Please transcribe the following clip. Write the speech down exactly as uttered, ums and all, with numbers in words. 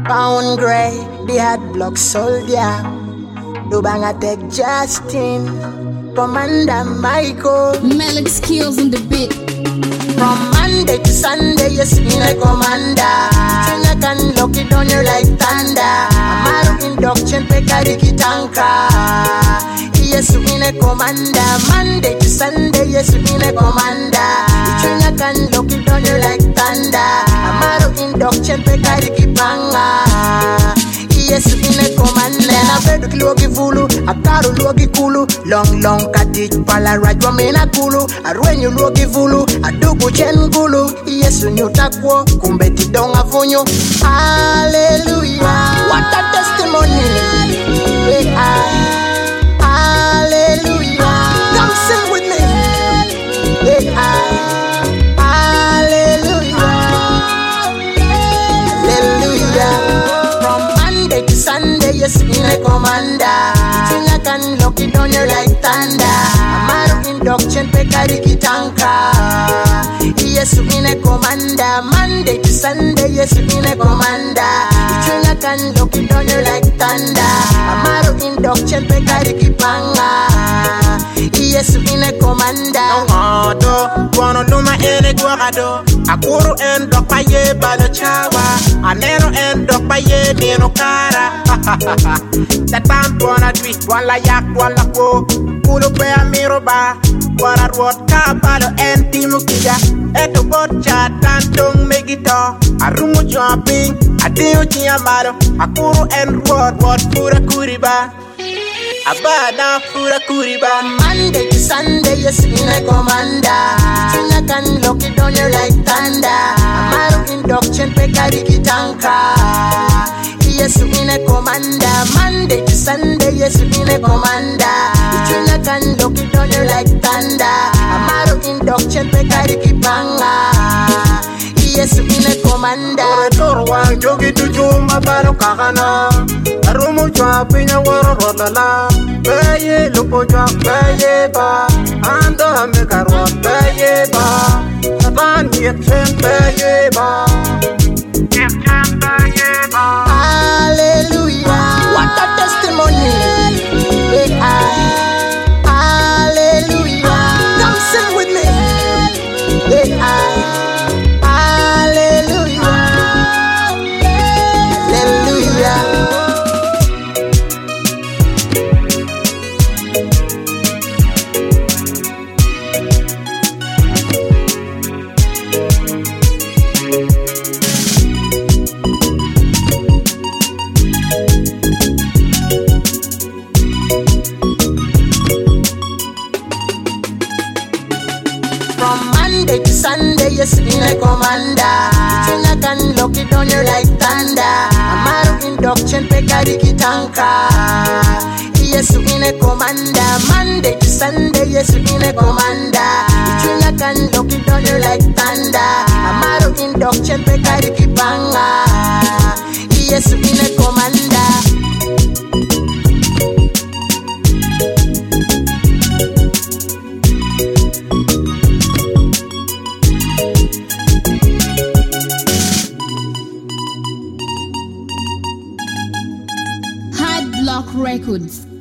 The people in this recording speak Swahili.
Pound Grey, the hard block soldier. Dubanga Tech Justin, Commander Michael. Malik skills on the beat. From Monday to Sunday, yes, in a commander. Think I can lock it on you like thunder. Amaru induction, Pekariki Tanka. Yes, in a commander. Monday to Sunday, yes, in a commander. Think I can lock it on you like thunder. Amaru induction, Pekariki Panga. Yes, in a commander. Na bedu kilogi fulu, akaru logi kulu. Long long katich pala rajwa mena kulu. Arwenyu logi fulu, adugu chen gulu. Yes, unyutakwo, kumbe tidonga funyo. Hallelujah, what a testimony. Hey, I, hallelujah, come sing with me. Hey, I, hallelujah, hallelujah. Sunday, yes, in a commander. Think I can lock it on you like thunder. Amaru induction, Pekariki Tanka. Yes, in a commander. Monday to Sunday, yes, in a commander. Think I can lock it on you like thunder. Amaru induction, Pekariki Panga. Yes, in a commander. No, Guano Luma and a Guado. Akuru and Dopaye Balachawa. Anero and Dopaye Nino Kara. That band wanna tweet, one la yak, one la ko. Pulo pea miroba. Wara ruot kabalo and Timukia. Eto bocha, tantung megito. Arumu jumping, adeo chiamaro. Akuru and ruot, what pura kuriba. Abana pura kuriba. Monday to Sunday, yes, in a commander. Think I can lock it on you like thunder. Amaru induction, Pekariki Tanka. Yes, in a commander. Monday to Sunday, yes, in a commander. Think I can lock it on you like thunder. Amaru induction, Pekariki Panga. Yes, in a commander. Torwang jogi tujuma baro kakana. Arumu chwa pinya waro rodala. Beye lupo chwa beye ba. Ando hame karwa beye ba. Satan yek chen beye ba. Yek chen beye ba. Hallelujah, what a testimony. Hey, I, hallelujah, come sing with me. Hey, I. From Monday to Sunday, yes, in a commander. Think I can lock it on you like thunder. Amaru induction, Pekariki Tanka. Yes, in a commander. Monday to Sunday, yes, in a commander. Think I can lock it on you like thunder. Amaru induction, Pekariki Panga. Yes, in a commander. Hard Block Records.